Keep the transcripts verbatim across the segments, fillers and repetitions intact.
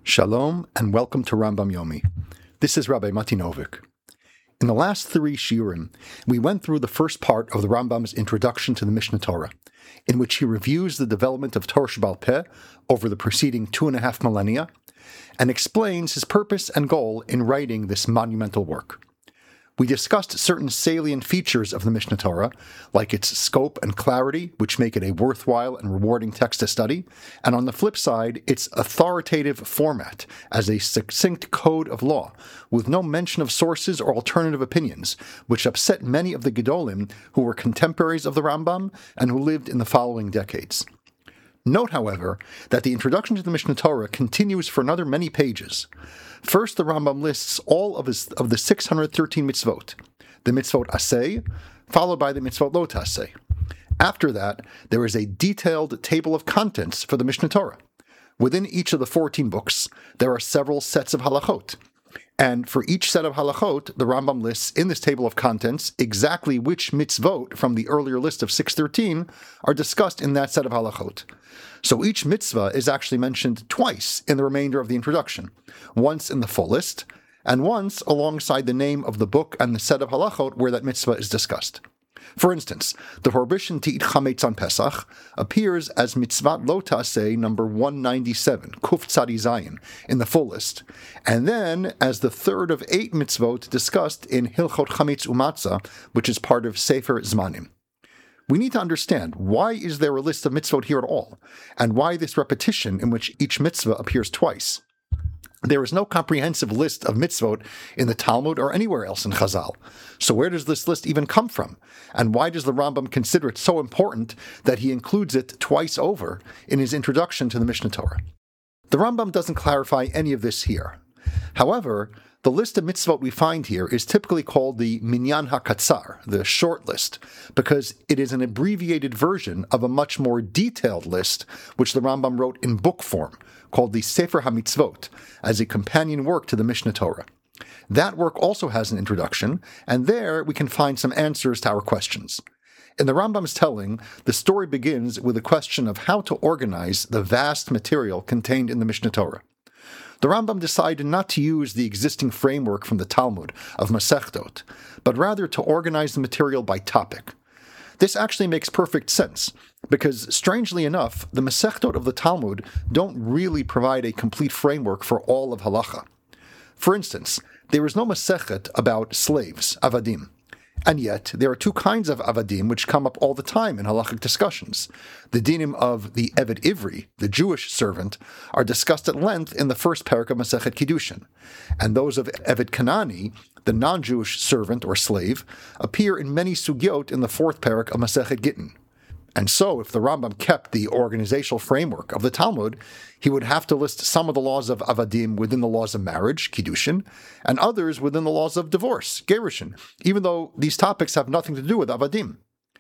Shalom and welcome to Rambam Yomi. This is Rabbi Mati Novik. In the last three shiurim, we went through the first part of the Rambam's introduction to the Mishneh Torah, in which he reviews the development of Torah Sheba'al Peh over the preceding two and a half millennia, and explains his purpose and goal in writing this monumental work. We discussed certain salient features of the Mishneh Torah, like its scope and clarity, which make it a worthwhile and rewarding text to study, and on the flip side, its authoritative format as a succinct code of law, with no mention of sources or alternative opinions, which upset many of the Gedolim who were contemporaries of the Rambam and who lived in the following decades. Note, however, that the introduction to the Mishneh Torah continues for another many pages. First, the Rambam lists all of, his, of the six hundred thirteen mitzvot, the mitzvot aseh, followed by the mitzvot lo taseh. After that, there is a detailed table of contents for the Mishneh Torah. Within each of the fourteen books, there are several sets of halachot. And for each set of halachot, the Rambam lists in this table of contents exactly which mitzvot from the earlier list of six hundred thirteen are discussed in that set of halachot. So each mitzvah is actually mentioned twice in the remainder of the introduction, once in the full list, and once alongside the name of the book and the set of halachot where that mitzvah is discussed. For instance, the prohibition to eat chametz on Pesach appears as mitzvat lo taseh number one ninety-seven, kuf tzadi zayin, in the full list, and then as the third of eight mitzvot discussed in Hilchot Chametz Umatzah, which is part of Sefer Zmanim. We need to understand, why is there a list of mitzvot here at all, and why this repetition in which each mitzvah appears twice? There is no comprehensive list of mitzvot in the Talmud or anywhere else in Chazal. So where does this list even come from? And why does the Rambam consider it so important that he includes it twice over in his introduction to the Mishneh Torah? The Rambam doesn't clarify any of this here. However, the list of mitzvot we find here is typically called the Minyan HaKatzar, the short list, because it is an abbreviated version of a much more detailed list which the Rambam wrote in book form, called the Sefer HaMitzvot, as a companion work to the Mishneh Torah. That work also has an introduction, and there we can find some answers to our questions. In the Rambam's telling, the story begins with a question of how to organize the vast material contained in the Mishneh Torah. The Rambam decided not to use the existing framework from the Talmud of Masechtot, but rather to organize the material by topic. This actually makes perfect sense, because strangely enough, the Masechtot of the Talmud don't really provide a complete framework for all of halacha. For instance, there is no Masechet about slaves, avadim. And yet, there are two kinds of avadim which come up all the time in halachic discussions. The dinim of the Eved Ivri, the Jewish servant, are discussed at length in the first parak of Masechet Kiddushin, and those of Eved Kanani, the non-Jewish servant or slave, appear in many sugyot in the fourth parak of Masechet Gittin. And so, if the Rambam kept the organizational framework of the Talmud, he would have to list some of the laws of avadim within the laws of marriage, kiddushin, and others within the laws of divorce, gerushin, even though these topics have nothing to do with avadim.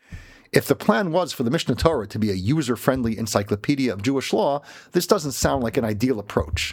If the plan was for the Mishneh Torah to be a user-friendly encyclopedia of Jewish law, this doesn't sound like an ideal approach.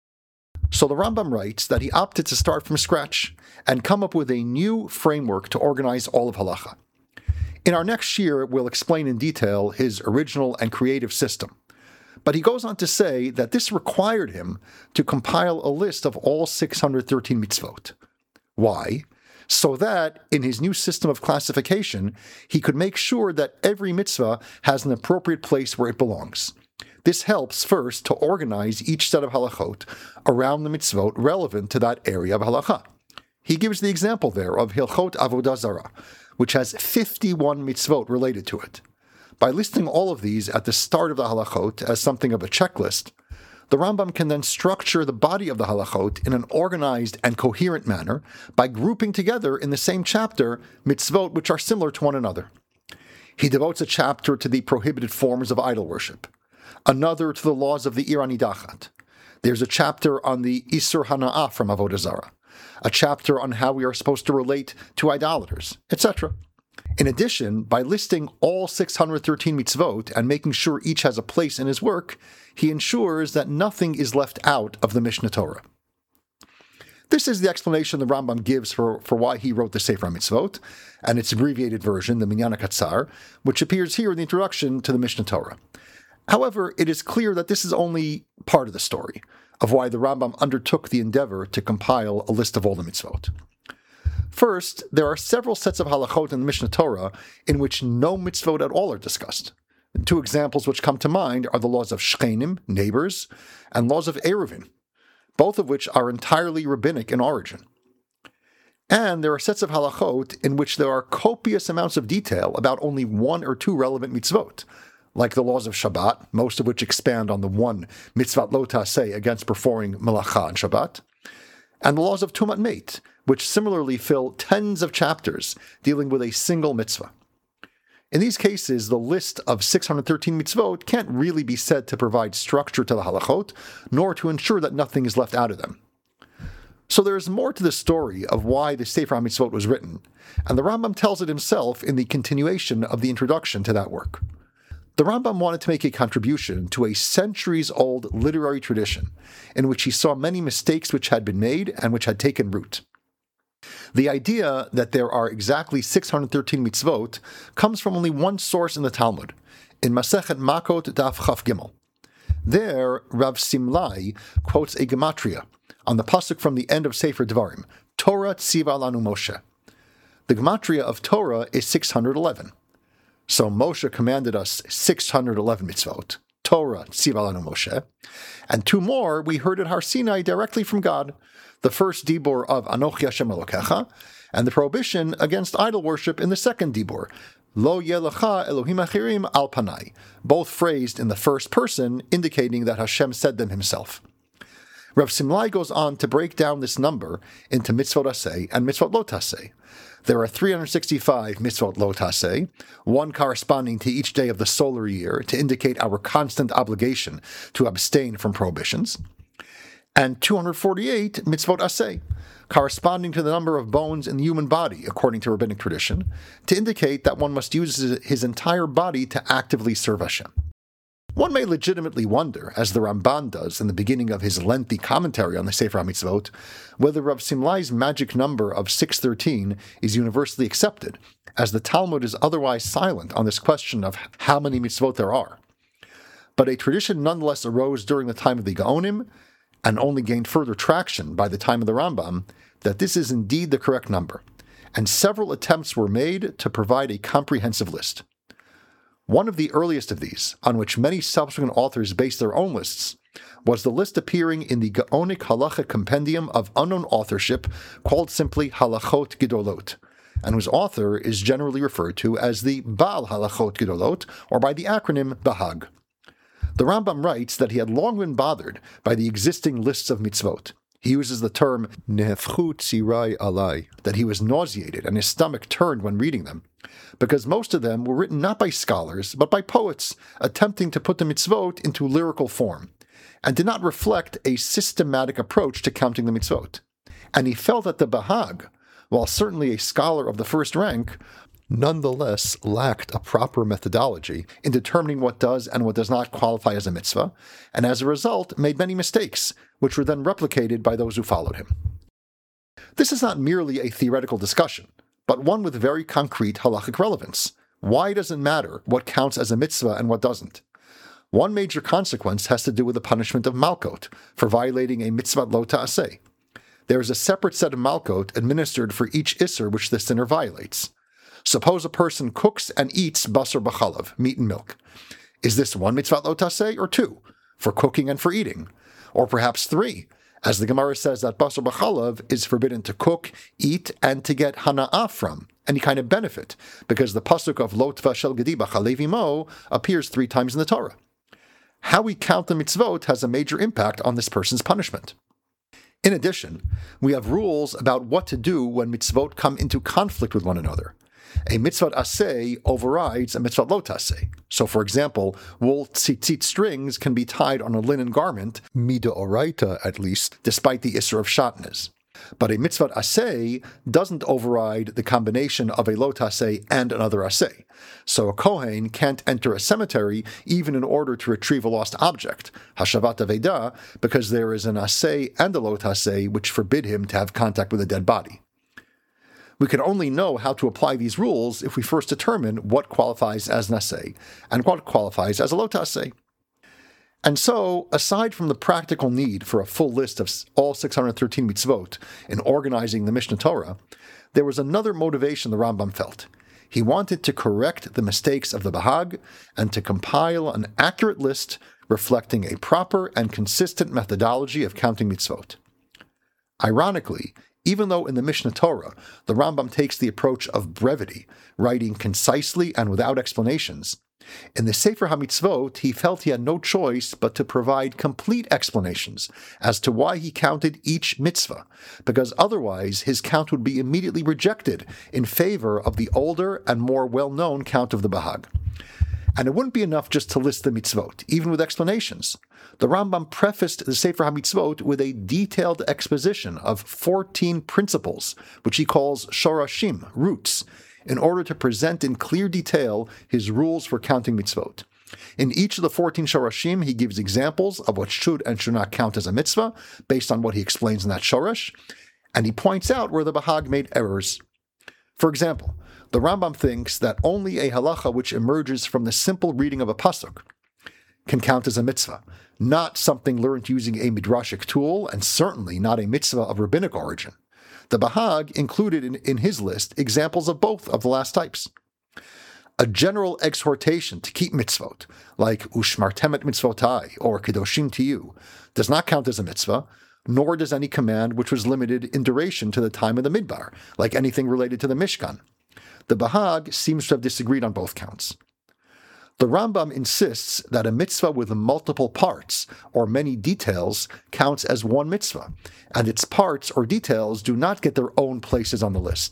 So the Rambam writes that he opted to start from scratch and come up with a new framework to organize all of halacha. In our next year, we'll explain in detail his original and creative system. But he goes on to say that this required him to compile a list of all six hundred thirteen mitzvot. Why? So that, in his new system of classification, he could make sure that every mitzvah has an appropriate place where it belongs. This helps, first, to organize each set of halachot around the mitzvot relevant to that area of halacha. He gives the example there of Hilchot Avodah Zarah, which has fifty-one mitzvot related to it. By listing all of these at the start of the halachot as something of a checklist, the Rambam can then structure the body of the halachot in an organized and coherent manner by grouping together in the same chapter mitzvot which are similar to one another. He devotes a chapter to the prohibited forms of idol worship, another to the laws of the Ir Hanidachat. There's a chapter on the Isur Hana'ah from Avodah Zarah, a chapter on how we are supposed to relate to idolaters, et cetera. In addition, by listing all six hundred thirteen mitzvot and making sure each has a place in his work, he ensures that nothing is left out of the Mishneh Torah. This is the explanation the Rambam gives for, for why he wrote the Sefer HaMitzvot, and its abbreviated version, the Minyan HaKatzar, which appears here in the introduction to the Mishneh Torah. However, it is clear that this is only part of the story of why the Rambam undertook the endeavor to compile a list of all the mitzvot. First, there are several sets of halachot in the Mishnah Torah in which no mitzvot at all are discussed. Two examples which come to mind are the laws of shchenim, neighbors, and laws of eruvin, both of which are entirely rabbinic in origin. And there are sets of halachot in which there are copious amounts of detail about only one or two relevant mitzvot, like the laws of Shabbat, most of which expand on the one mitzvat lo taseh against performing melacha on Shabbat, and the laws of Tumat Meit, which similarly fill tens of chapters dealing with a single mitzvah. In these cases, the list of six hundred thirteen mitzvot can't really be said to provide structure to the halachot, nor to ensure that nothing is left out of them. So there is more to the story of why the Sefer HaMitzvot was written, and the Rambam tells it himself in the continuation of the introduction to that work. The Rambam wanted to make a contribution to a centuries-old literary tradition in which he saw many mistakes which had been made and which had taken root. The idea that there are exactly six hundred thirteen mitzvot comes from only one source in the Talmud, in Masechet Makot Daf Chaf Gimel. There, Rav Simlai quotes a gematria on the pasuk from the end of Sefer Devarim, Torah tziva lanu Moshe. The gematria of Torah is six hundred eleven. So Moshe commanded us six hundred eleven mitzvot, Torah tziva lanu Moshe, and two more we heard at Har Sinai directly from God, the first dibur of Anochi Hashem Elokecha, and the prohibition against idol worship in the second dibur, Lo yeh lecha Elohim achirim al panai, both phrased in the first person, indicating that Hashem said them himself. Rav Simlai goes on to break down this number into mitzvot aseh and mitzvot lo taseh. There are three hundred sixty-five mitzvot lo taseh, one corresponding to each day of the solar year to indicate our constant obligation to abstain from prohibitions, and two hundred forty-eight mitzvot aseh, corresponding to the number of bones in the human body, according to rabbinic tradition, to indicate that one must use his entire body to actively serve Hashem. One may legitimately wonder, as the Ramban does in the beginning of his lengthy commentary on the Sefer HaMitzvot, whether Rav Simlai's magic number of six hundred thirteen is universally accepted, as the Talmud is otherwise silent on this question of how many mitzvot there are. But a tradition nonetheless arose during the time of the Gaonim, and only gained further traction by the time of the Rambam, that this is indeed the correct number, and several attempts were made to provide a comprehensive list. One of the earliest of these, on which many subsequent authors based their own lists, was the list appearing in the Gaonic Halacha compendium of unknown authorship called simply Halachot Gedolot, and whose author is generally referred to as the Baal Halachot Gedolot, or by the acronym Bahag. The Rambam writes that he had long been bothered by the existing lists of mitzvot. He uses the term nehefchu tzirai alai, that he was nauseated and his stomach turned when reading them, because most of them were written not by scholars, but by poets attempting to put the mitzvot into lyrical form, and did not reflect a systematic approach to counting the mitzvot. And he felt that the Bahag, while certainly a scholar of the first rank, nonetheless lacked a proper methodology in determining what does and what does not qualify as a mitzvah, and as a result made many mistakes, which were then replicated by those who followed him. This is not merely a theoretical discussion, but one with very concrete halachic relevance. Why does it matter what counts as a mitzvah and what doesn't? One major consequence has to do with the punishment of malkot for violating a mitzvah lo ta'aseh. There is a separate set of malkot administered for each isser which the sinner violates. Suppose a person cooks and eats basar b'chalav, meat and milk. Is this one mitzvah lo taseh or two, for cooking and for eating? Or perhaps three, as the Gemara says that basar b'chalav is forbidden to cook, eat, and to get hana'ah from, any kind of benefit, because the pasuk of lo tvashel gedi b'chalev imo appears three times in the Torah. How we count the mitzvot has a major impact on this person's punishment. In addition, we have rules about what to do when mitzvot come into conflict with one another. A mitzvah aseh overrides a mitzvah lo taseh. So, for example, wool tzitzit strings can be tied on a linen garment, midoraita at least, despite the isser of shatnez. But a mitzvah aseh doesn't override the combination of a lo taseh and another aseh. So a kohen can't enter a cemetery even in order to retrieve a lost object, hashavat aveda, because there is an aseh and a lo taseh which forbid him to have contact with a dead body. We can only know how to apply these rules if we first determine what qualifies as an aseh and what qualifies as a lo taseh. And so, aside from the practical need for a full list of all six hundred thirteen mitzvot in organizing the Mishneh Torah, there was another motivation the Rambam felt. He wanted to correct the mistakes of the Bahag and to compile an accurate list reflecting a proper and consistent methodology of counting mitzvot. Ironically, even though in the Mishneh Torah the Rambam takes the approach of brevity, writing concisely and without explanations, in the Sefer HaMitzvot he felt he had no choice but to provide complete explanations as to why he counted each mitzvah, because otherwise his count would be immediately rejected in favor of the older and more well-known count of the Bahag. And it wouldn't be enough just to list the mitzvot, even with explanations. The Rambam prefaced the Sefer HaMitzvot with a detailed exposition of fourteen principles, which he calls shorashim, roots, in order to present in clear detail his rules for counting mitzvot. In each of the fourteen shorashim, he gives examples of what should and should not count as a mitzvah, based on what he explains in that shorash, and he points out where the Bahag made errors. For example, the Rambam thinks that only a halacha which emerges from the simple reading of a pasuk can count as a mitzvah, not something learned using a midrashic tool, and certainly not a mitzvah of rabbinic origin. The Bahag included in, in his list examples of both of the last types. A general exhortation to keep mitzvot, like ushmartem et mitzvotai or kedoshim to you, does not count as a mitzvah, nor does any command which was limited in duration to the time of the midbar, like anything related to the Mishkan. The Bahag seems to have disagreed on both counts. The Rambam insists that a mitzvah with multiple parts or many details counts as one mitzvah, and its parts or details do not get their own places on the list.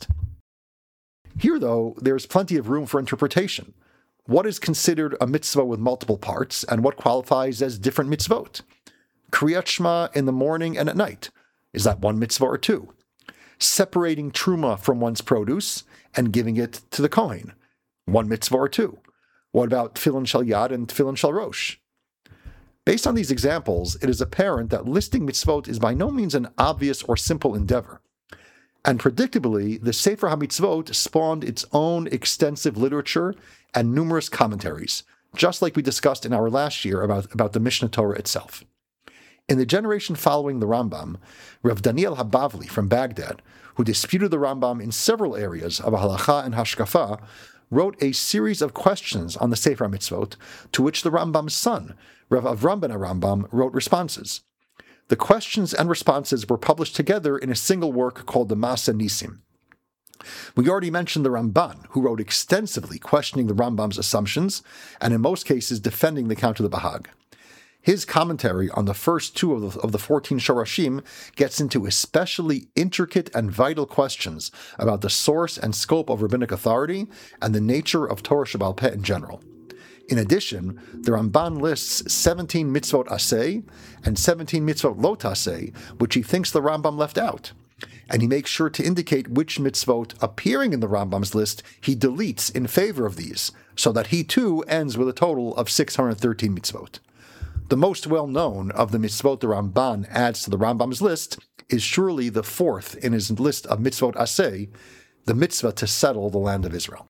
Here, though, there is plenty of room for interpretation. What is considered a mitzvah with multiple parts, and what qualifies as different mitzvot? Kriyat Shema in the morning and at night, is that one mitzvah or two? Separating truma from one's produce and giving it to the Kohen, one mitzvah or two? What about tefillin shel yad and tefillin shel rosh? Based on these examples, it is apparent that listing mitzvot is by no means an obvious or simple endeavor. And predictably, the Sefer HaMitzvot spawned its own extensive literature and numerous commentaries, just like we discussed in our last year about, about the Mishneh Torah itself. In the generation following the Rambam, Rav Daniel Habavli from Baghdad, who disputed the Rambam in several areas of halacha and hashkafa, wrote a series of questions on the Sefer HaMitzvot, to which the Rambam's son, Rav Avram ben Rambam, wrote responses. The questions and responses were published together in a single work called the Maaseh Nisim. We already mentioned the Ramban, who wrote extensively questioning the Rambam's assumptions, and in most cases defending the count of the Bahag. His commentary on the first two of the, of the fourteen Shorashim gets into especially intricate and vital questions about the source and scope of rabbinic authority and the nature of Torah Shebaal Peh in general. In addition, the Ramban lists seventeen mitzvot aseh and seventeen mitzvot lo taseh, which he thinks the Rambam left out. And he makes sure to indicate which mitzvot appearing in the Rambam's list he deletes in favor of these, so that he too ends with a total of six hundred thirteen mitzvot. The most well-known of the mitzvot the Ramban adds to the Rambam's list is surely the fourth in his list of mitzvot aseh, the mitzvah to settle the land of Israel.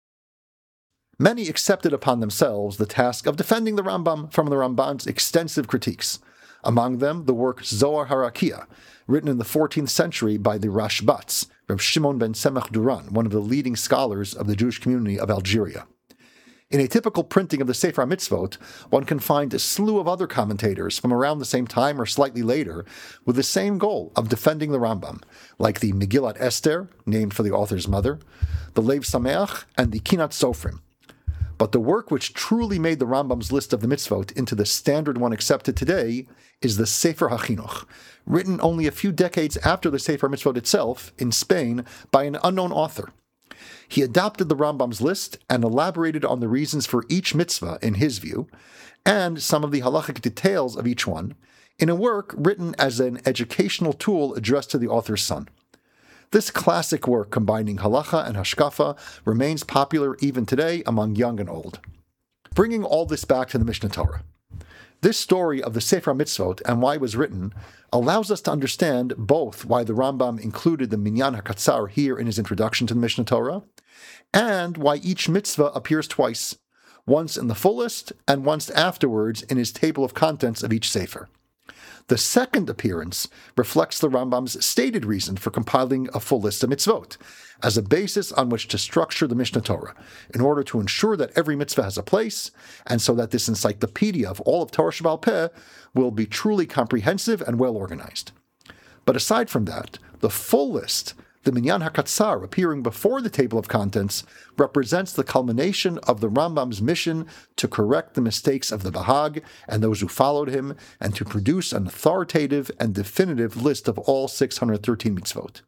Many accepted upon themselves the task of defending the Rambam from the Ramban's extensive critiques, among them the work Zohar HaRakia, written in the fourteenth century by the Rashbats, Rav Shimon ben Semach Duran, one of the leading scholars of the Jewish community of Algeria. In a typical printing of the Sefer HaMitzvot, one can find a slew of other commentators from around the same time or slightly later with the same goal of defending the Rambam, like the Megillat Esther, named for the author's mother, the Lev Sameach, and the Kinat Sofrim. But the work which truly made the Rambam's list of the mitzvot into the standard one accepted today is the Sefer HaChinuch, written only a few decades after the Sefer HaMitzvot itself, in Spain, by an unknown author. He adopted the Rambam's list and elaborated on the reasons for each mitzvah, in his view, and some of the halachic details of each one, in a work written as an educational tool addressed to the author's son. This classic work combining halacha and hashkafa remains popular even today among young and old. Bringing all this back to the Mishneh Torah. This story of the Sefer HaMitzvot and why it was written allows us to understand both why the Rambam included the Minyan HaKatzar here in his introduction to the Mishneh Torah, and why each mitzvah appears twice, once in the full list and once afterwards in his table of contents of each sefer. The second appearance reflects the Rambam's stated reason for compiling a full list of mitzvot, as a basis on which to structure the Mishneh Torah, in order to ensure that every mitzvah has a place, and so that this encyclopedia of all of Torah Sheba'al Peh will be truly comprehensive and well organized. But aside from that, the full list, the Minyan HaKatzar appearing before the table of contents, represents the culmination of the Rambam's mission to correct the mistakes of the Bahag and those who followed him, and to produce an authoritative and definitive list of all six hundred thirteen mitzvot.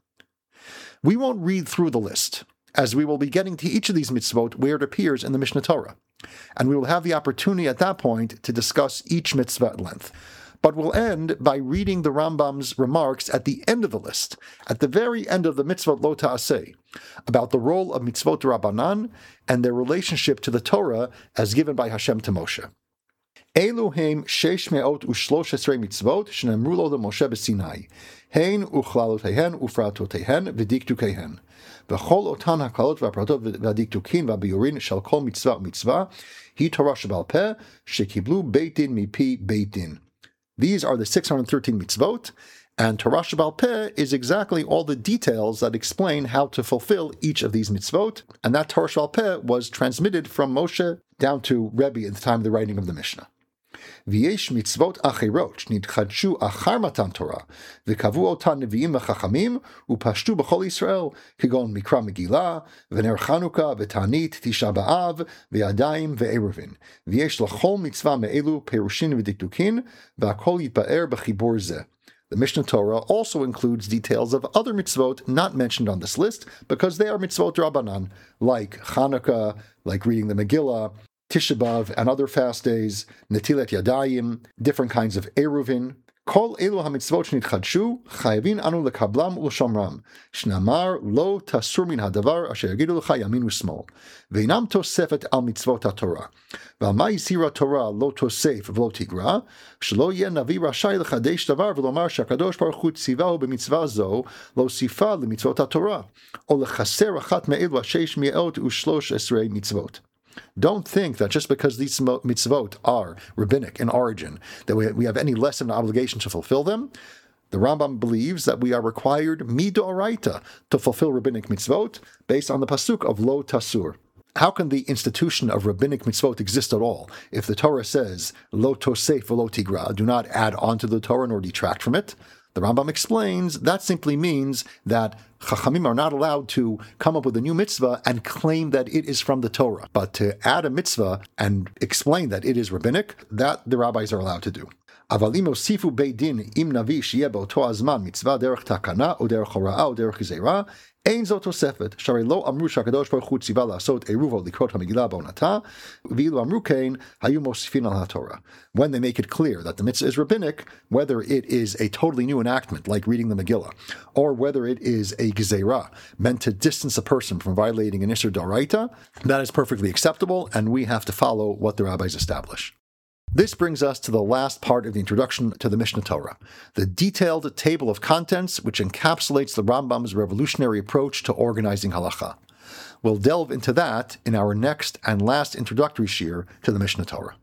We won't read through the list, as we will be getting to each of these mitzvot where it appears in the Mishneh Torah, and we will have the opportunity at that point to discuss each mitzvah at length. But we'll end by reading the Rambam's remarks at the end of the list, at the very end of the Mitzvot Lo Ta'aseh, about the role of Mitzvot Rabbanan and their relationship to the Torah as given by Hashem to Moshe. Elu heim shesh me'ot u'shlosh esrei mitzvot shenemru lo leMoshe b'Sinai, hein uchlalotehen ufratotehen v'diktukehen, v'chol otan hakalot v'apratot v'diktukin v'abiurin shel kol mitzvah u'mitzvah, hi Torah Sheba'al Peh shekiblu beit din mipi beit din. These are the six hundred thirteen mitzvot, and Torah Sheba'al Peh is exactly all the details that explain how to fulfill each of these mitzvot, and that Torah Sheba'al Peh was transmitted from Moshe down to Rebbe at the time of the writing of the Mishnah. V'yesh mitzvot acherot nidchadshu achar matan Torah v'kavu otan neviim v'chachamim upashtu b'chol Yisrael kigon mikra Megillah v'ner Chanukah v'tanit Tisha B'av v'yadayim v'eruvin v'yesh l'chol mitzvah me'elu perushin v'diktukin v'akol yitba'er b'chibur zeh. The Mishneh Torah also includes details of other mitzvot not mentioned on this list because they are mitzvot Rabbanan, like Chanukah, like reading the Megillah, Tisha B'av and other fast days, Netilat Yadayim, different kinds of Eruvin. Kol elu hamitzvot shnitchadshu, chayavin anu lekablam ulshamram, shnamar lo tasur min hadavar asher yagidu lecha yamin u'smol, ve'inam tosefet al mitzvot haTorah, ve'al ma yisira Torah lo tosef v'lo tigra, shelo yeh navi rashai lechadesh davar v'lomar shakadosh baruch hu tzivahu b'mitzvah zo lo sifa lemitzvot haTorah, o lechaser achat me'elu sheish me'ot u'shlosh esrei mitzvot. Don't think that just because these mitzvot are rabbinic in origin, that we, we have any less of an obligation to fulfill them. The Rambam believes that we are required midoraita to fulfill rabbinic mitzvot based on the pasuk of Lo Tasur. How can the institution of rabbinic mitzvot exist at all if the Torah says Lo Tosef v'lo tigra, do not add on to the Torah nor detract from it? The Rambam explains that simply means that Chachamim are not allowed to come up with a new mitzvah and claim that it is from the Torah. But to add a mitzvah and explain that it is rabbinic, that the rabbis are allowed to do. אבל אם הוסיפו בית דין עם נביא שיהיה באותו הזמן מצווה דרך תקנה או דרך הוראה או דרך גזירה, אין זו תוספת, שהרי לא אמרו שהקדוש ברוך הוא ציווה לעשות עירוב או לקרוא את המגילה בעונתה, ואילו אמרו כן, היו מוסיפים על התורה. When they make it clear that the mitzvah is rabbinic, whether it is a totally new enactment, like reading the Megillah, or whether it is a gezerah, meant to distance a person from violating an Isser D'Oraita, that is perfectly acceptable, and we have to follow what the rabbis establish. This brings us to the last part of the introduction to the Mishneh Torah, the detailed table of contents which encapsulates the Rambam's revolutionary approach to organizing halacha. We'll delve into that in our next and last introductory shiur to the Mishneh Torah.